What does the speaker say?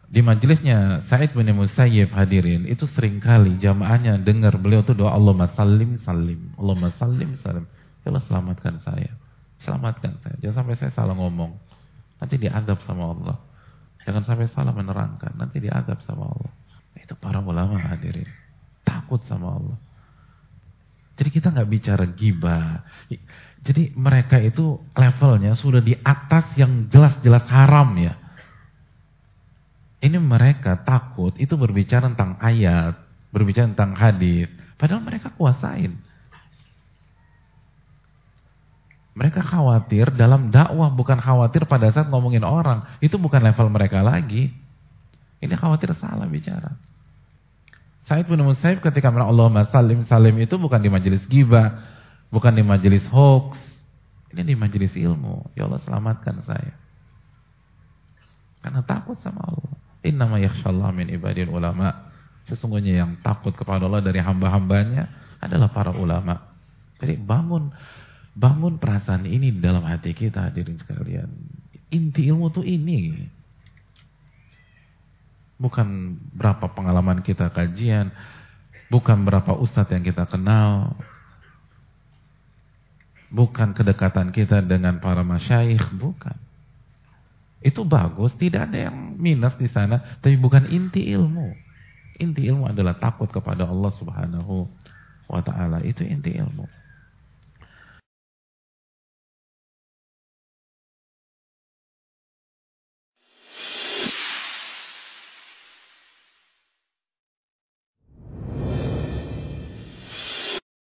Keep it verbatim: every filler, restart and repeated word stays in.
Di majelisnya Sa'id bin Musayyib hadirin, itu seringkali jamaahnya dengar beliau tuh doa Allahumma sallim sallim, Allahumma sallim sallim. Ya Allah selamatkan saya, selamatkan saya. Jangan sampai saya salah ngomong, nanti diadab sama Allah. Jangan sampai salah menerangkan, nanti diadab sama Allah. Itu para ulama hadirin, takut sama Allah. Jadi kita nggak bicara ghibah. Jadi mereka itu levelnya sudah di atas yang jelas-jelas haram ya. Ini mereka takut itu berbicara tentang ayat, berbicara tentang hadis, padahal mereka kuasain. Mereka khawatir dalam dakwah, bukan khawatir pada saat ngomongin orang. Itu bukan level mereka lagi. Ini khawatir salah bicara. Sa'id bin Musayyib ketika bilang Allahumma salim salim itu bukan di majelis ghibah, bukan di majelis hoax. Ini di majelis ilmu. Ya Allah selamatkan saya. Karena takut sama Allah. Innama yakhshallah min ibadil ulama. Sesungguhnya yang takut kepada Allah dari hamba-hambanya adalah para ulama. Jadi bangun bangun perasaan ini di dalam hati kita hadirin sekalian. Inti ilmu tuh ini. Bukan berapa pengalaman kita kajian, bukan berapa ustadz yang kita kenal, bukan kedekatan kita dengan para masyayikh, bukan. Itu bagus, tidak ada yang minus di sana, tapi bukan inti ilmu. Inti ilmu adalah takut kepada Allah Subhanahu wa taala. Itu inti ilmu.